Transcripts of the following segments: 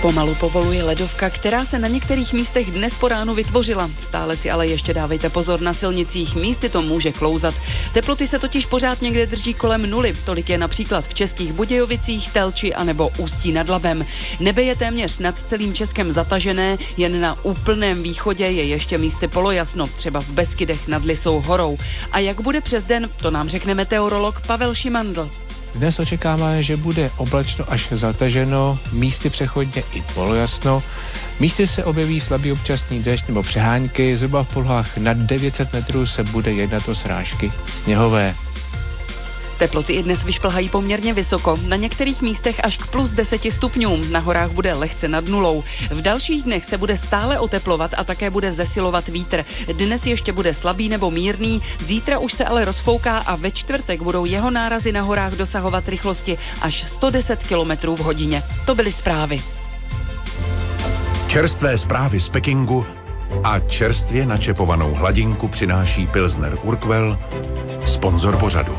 Pomalu povoluje ledovka, která se na některých místech dnes po ránu vytvořila. Stále si ale ještě dávejte pozor na silnicích, místy to může klouzat. Teploty se totiž pořád někde drží kolem nuly. Tolik je například v Českých Budějovicích, Telči anebo Ústí nad Labem. Nebe je téměř nad celým Českem zatažené, jen na úplném východě je ještě místy polojasno, třeba v Beskydech nad Lysou horou. A jak bude přes den, to nám řekne meteorolog Pavel Šimandl. Dnes očekáváme, že bude oblačno až zataženo, místy přechodně i polojasno. Místy se objeví slabý občasný déšť nebo přehánky, zhruba v polohách nad 900 metrů se bude jednat o srážky sněhové. Teploty i dnes vyšplhají poměrně vysoko, na některých místech až k plus 10 stupňům, na horách bude lehce nad nulou. V dalších dnech se bude stále oteplovat a také bude zesilovat vítr. Dnes ještě bude slabý nebo mírný, zítra už se ale rozfouká a ve čtvrtek budou jeho nárazy na horách dosahovat rychlosti až 110 km v hodině. To byly zprávy. Čerstvé zprávy z Pekingu a čerstvě načepovanou hladinku přináší Pilsner Urquell, sponzor pořadu.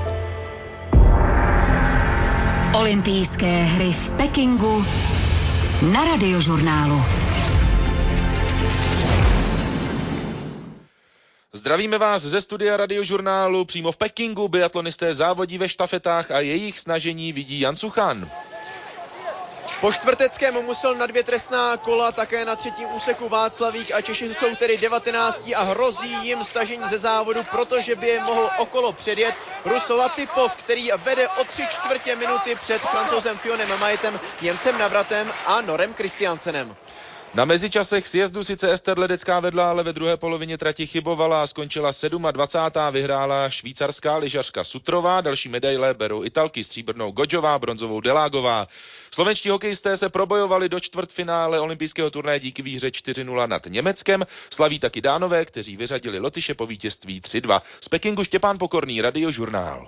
Olympijské hry v Pekingu na Radiožurnálu. Zdravíme vás ze studia Radiožurnálu. Přímo v Pekingu biatlonisté závodí ve štafetách a jejich snažení vidí Jan Suchan. Po čtvrteckém musel na 2 trestná kola také na třetím úseku Václavík a Češi jsou tedy 19 a hrozí jim stažení ze závodu, protože by je mohl okolo předjet Rus Latipov, který vede o 3/4 minuty před Francouzem Fionem Majetem, Němcem Navratem a Norem Kristiansenem. Na mezičasech sjezdu sice Ester Ledecká vedla, ale ve druhé polovině trati chybovala a skončila 27. Vyhrála švýcarská lyžařka Sutrová, další medaile berou Italky, stříbrnou Godžová, bronzovou Delágová. Slovenští hokejisté se probojovali do čtvrtfinále olympijského turnaje díky výhře 4-0 nad Německem. Slaví taky Dánové, kteří vyřadili Lotyše po vítězství 3-2. Z Pekingu Štěpán Pokorný, Radiožurnál.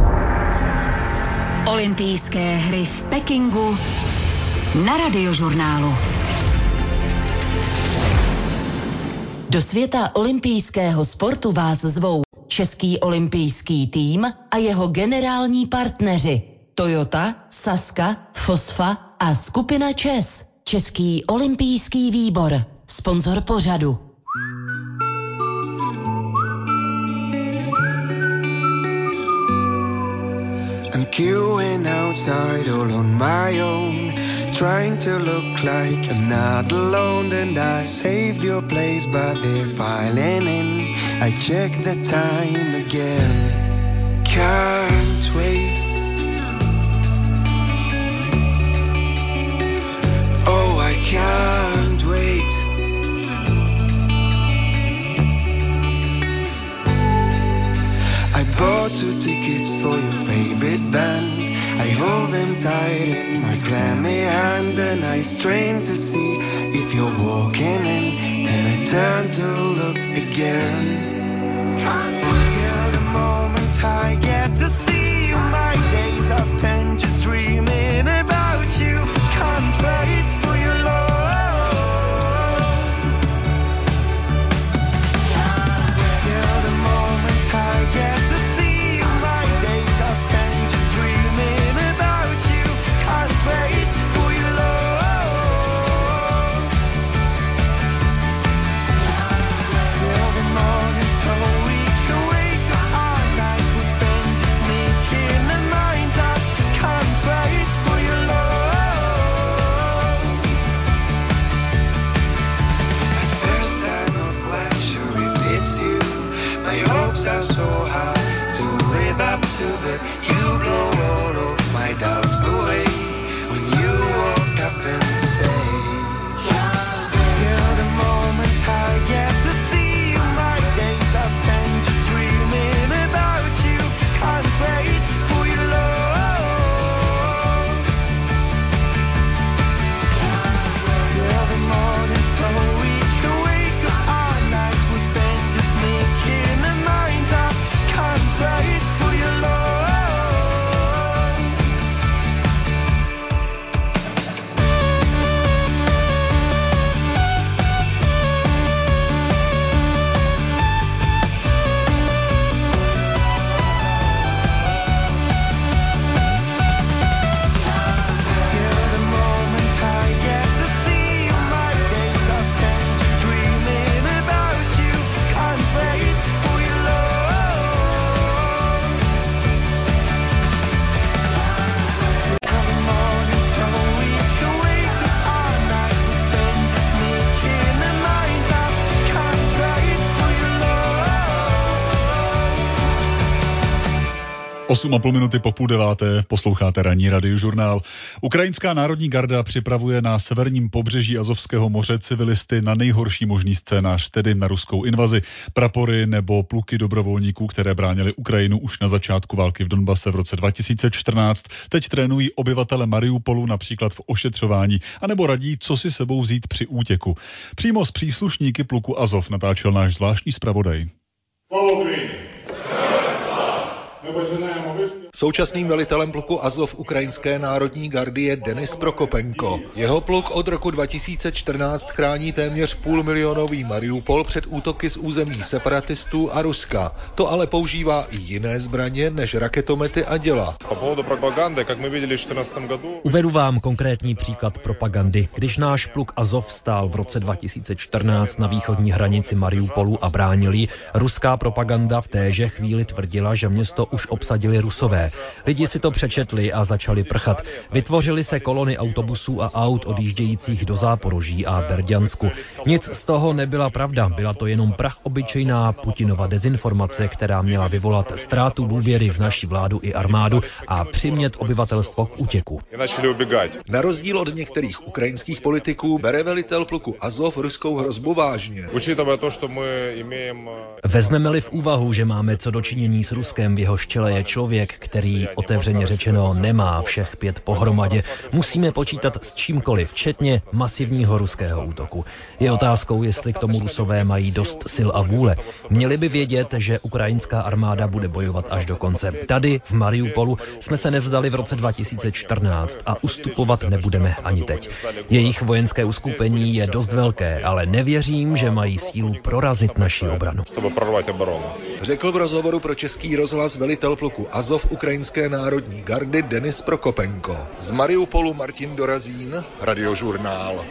Olympijské hry v Pekingu na Radiožurnálu. Do světa olympijského sportu vás zvou Český olympijský tým a jeho generální partneři Toyota, Sazka, Fosfa a skupina ČES. Český olympijský výbor, sponzor pořadu. I'm queuing outside all on my own, trying to look like I'm not alone, and I saved your place but they're filing in. I check the time again, can't wait. Oh, I can't wait. I bought 2 tickets for your favorite band. I hold them tight in my clammy hand, and I strain to see if you're walking in, and I turn to look again. Till the moment I get to see you, my days are spent just dreaming about you. Can't wait for your love. Till the moment I get to see you, my days are spent just dreaming about you. Can't wait for your love. Till the moment 8,5 minuty po 8:30 posloucháte ranní radiožurnál. Ukrajinská národní garda připravuje na severním pobřeží Azovského moře civilisty na nejhorší možný scénář, tedy na ruskou invazi. Prapory nebo pluky dobrovolníků, které bránili Ukrajinu už na začátku války v Donbase v roce 2014, teď trénují obyvatele Mariupolu například v ošetřování, anebo radí, co si sebou vzít při útěku. Přímo s příslušníky pluku Azov natáčel náš zvláštní zpravodaj. Současným velitelem pluku Azov ukrajinské národní gardy je Denis Prokopenko. Jeho pluk od roku 2014 chrání téměř půlmilionový Mariupol před útoky z území separatistů a Ruska. To ale používá i jiné zbraně než raketomety a děla. Uvedu vám konkrétní příklad propagandy. Když náš pluk Azov stál v roce 2014 na východní hranici Mariupolu a bránil ji, ruská propaganda v téže chvíli tvrdila, že město už obsadili Rusové. Lidi si to přečetli a začali prchat. Vytvořily se kolony autobusů a aut odjíždějících do Záporoží a Berďansku. Nic z toho nebyla pravda, byla to jenom prachobyčejná Putinova dezinformace, která měla vyvolat ztrátu důvěry v naši vládu i armádu a přimět obyvatelstvo k útěku. Na rozdíl od některých ukrajinských politiků bere velitel pluku Azov ruskou hrozbu vážně. Vezmeme-li v úvahu, že máme co dočinění s Ruskem, v jehož čele je člověk, který otevřeně řečeno nemá všech 5 pohromadě, musíme počítat s čímkoliv, včetně masivního ruského útoku. Je otázkou, jestli k tomu Rusové mají dost sil a vůle. Měli by vědět, že ukrajinská armáda bude bojovat až do konce. Tady v Mariupolu jsme se nevzdali v roce 2014 a ustupovat nebudeme ani teď. Jejich vojenské uskupení je dost velké, ale nevěřím, že mají sílu prorazit naši obranu. Řekl v rozhovoru pro Český rozhlas velitel pluku Azov ukrajinské národní gardy Denis Prokopenko. Z Mariupolu Martin Dorazín, Radiožurnál.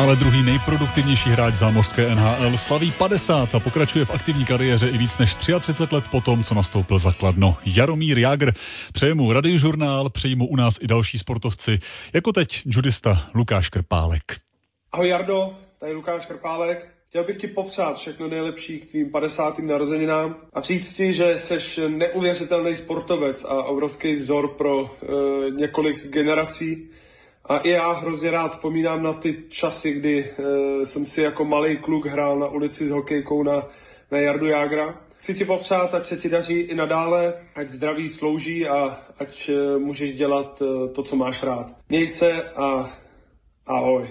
Stále druhý nejproduktivnější hráč zámořské NHL slaví 50 a pokračuje v aktivní kariéře i víc než 33 let potom, co nastoupil za Kladno. Jaromír Jágr. Přeje mu Radiožurnál, přejí mu u nás i další sportovci, jako teď judista Lukáš Krpálek. Ahoj Jardo, tady Lukáš Krpálek. Chtěl bych ti popřát všechno nejlepší k tvým 50. narozeninám a říct ti, že seš neuvěřitelný sportovec a obrovský vzor pro několik generací. A i já hrozně rád vzpomínám na ty časy, kdy jsem si jako malý kluk hrál na ulici s hokejkou na Jardu Jágra. Chci ti popřát, ať se ti daří i nadále, ať zdraví slouží a ať můžeš dělat to, co máš rád. Měj se a ahoj.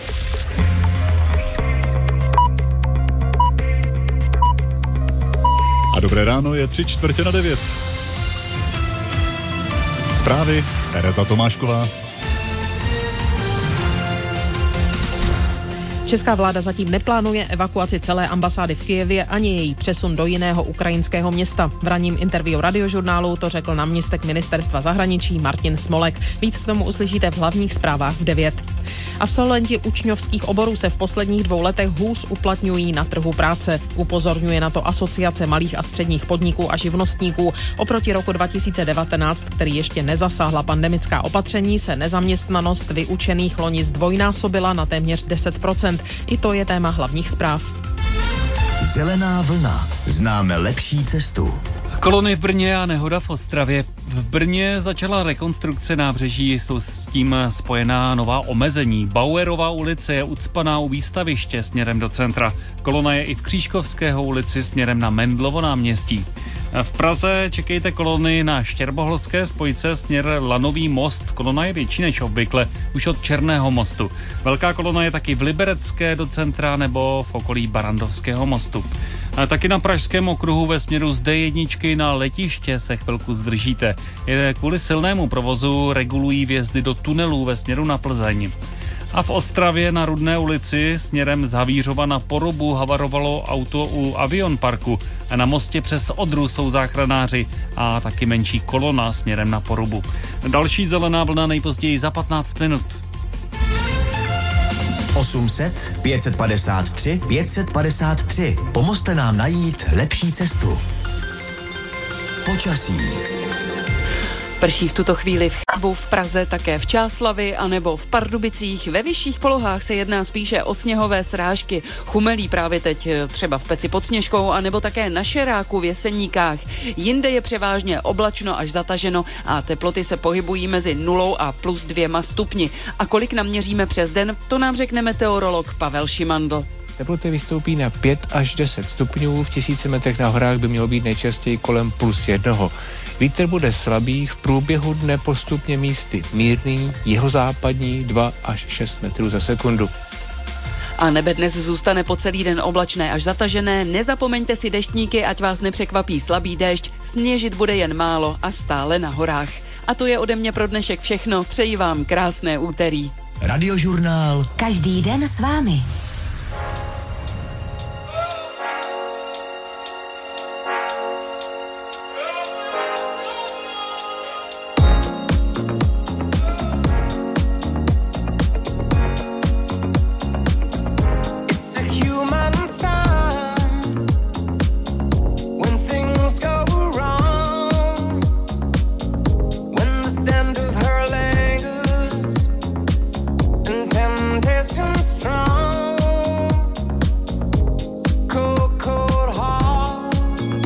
A dobré ráno, je 8:45. Zprávy Tereza Tomášková. Česká vláda zatím neplánuje evakuaci celé ambasády v Kyjevě ani její přesun do jiného ukrajinského města. V ranním interview Radiožurnálu to řekl náměstek ministerstva zahraničí Martin Smolek. Víc k tomu uslyšíte v hlavních zprávách v 9. Absolventi učňovských oborů se v posledních 2 letech hůř uplatňují na trhu práce. Upozorňuje na to Asociace malých a středních podniků a živnostníků. Oproti roku 2019, který ještě nezasáhla pandemická opatření, se nezaměstnanost vyučených loni zdvojnásobila na téměř 10%. I to je téma hlavních zpráv. Zelená vlna. Známe lepší cestu. Kolony v Brně a nehoda v Ostravě. V Brně začala rekonstrukce nábřeží, jsou s tím spojená nová omezení. Bauerova ulice je ucpaná u výstaviště směrem do centra. Kolona je i v Křížkovského ulici směrem na Mendlovo náměstí. V Praze čekejte kolony na Štěrboholské spojce směr Lanový most. Kolona je větší než obvykle, už od Černého mostu. Velká kolona je taky v Liberecké do centra nebo v okolí Barandovského mostu. A taky na Pražském okruhu ve směru z D1 na letiště se chvilku zdržíte. Kvůli silnému provozu regulují vjezdy do tunelů ve směru na Plzeň. A v Ostravě na Rudné ulici směrem z Havířova na Porubu havarovalo auto u Avion Parku. A na mostě přes Odru jsou záchranáři a taky menší kolona směrem na Porubu. Další zelená vlna nejpozději za 15 minut. 800 553 553. Pomozte nám najít lepší cestu. Počasí. Prší v tuto chvíli v Chebu, v Praze, také v Čáslavi anebo v Pardubicích. Ve vyšších polohách se jedná spíše o sněhové srážky. Chumelí právě teď třeba v Peci pod Sněžkou anebo také na Šeráku v Jeseníkách. Jinde je převážně oblačno až zataženo a teploty se pohybují mezi 0 a +2 stupni. A kolik naměříme přes den, to nám řekne meteorolog Pavel Šimandl. Teploty vystoupí na 5 až 10 stupňů, v 1000 metrech na horách by mělo být nejčastěji kolem +1. Vítr bude slabý, v průběhu dne postupně místy mírný, jihozápadní 2 až 6 metrů za sekundu. A nebe dnes zůstane po celý den oblačné až zatažené. Nezapomeňte si deštníky, ať vás nepřekvapí slabý déšť. Sněžit bude jen málo a stále na horách. A to je ode mě pro dnešek všechno. Přeji vám krásné úterý. Radiožurnál. Každý den s vámi.